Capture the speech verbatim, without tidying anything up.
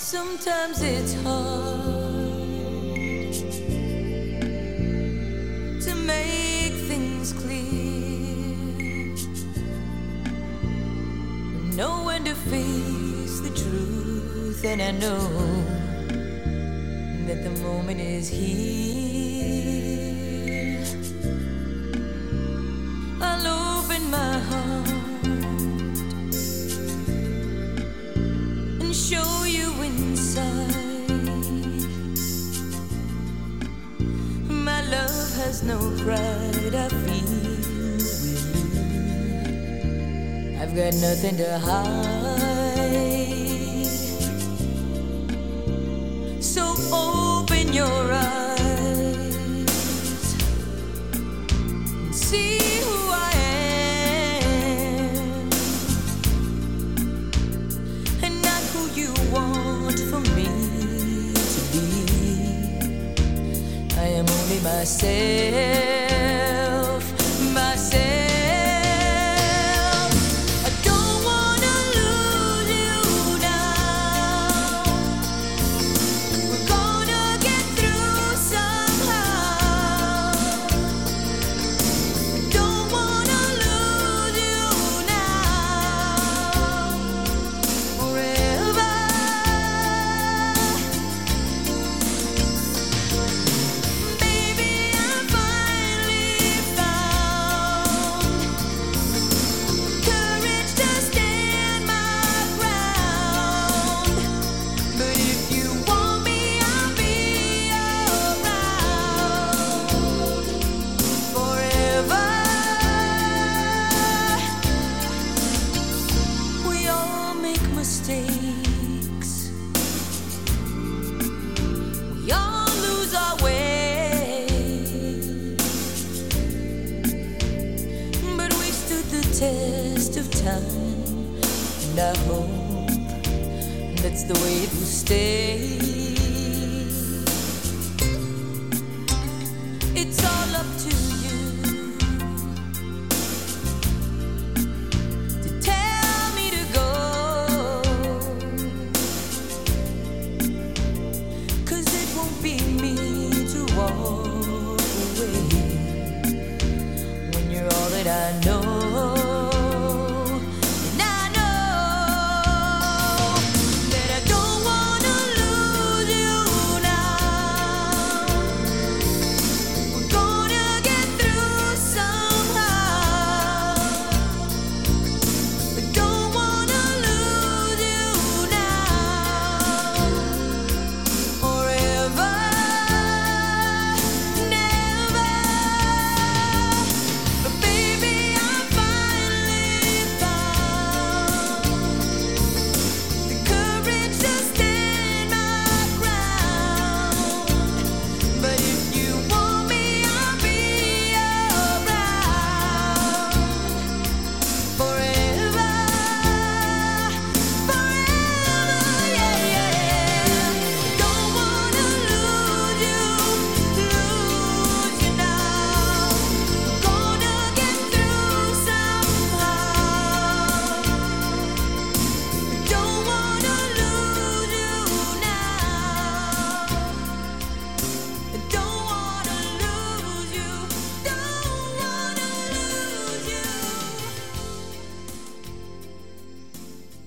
Sometimes it's hard to make things clear, know when to face the truth, and I know that the moment is here. I'll open my heart and show you inside. My love has no pride, I feel with you. I've got nothing to hide. So open your eyes and see who I am, and not who you want for me to be. I am only myself, myself. I don't wanna lose you now. We're gonna get through somehow. Don't wanna lose you now. Forever. Baby, I finally found courage to stand my ground. But if you want me, I'll be around forever. We all make mistakes. We all lose our way. But we stood the test of time, and I hope that's the way it will stay.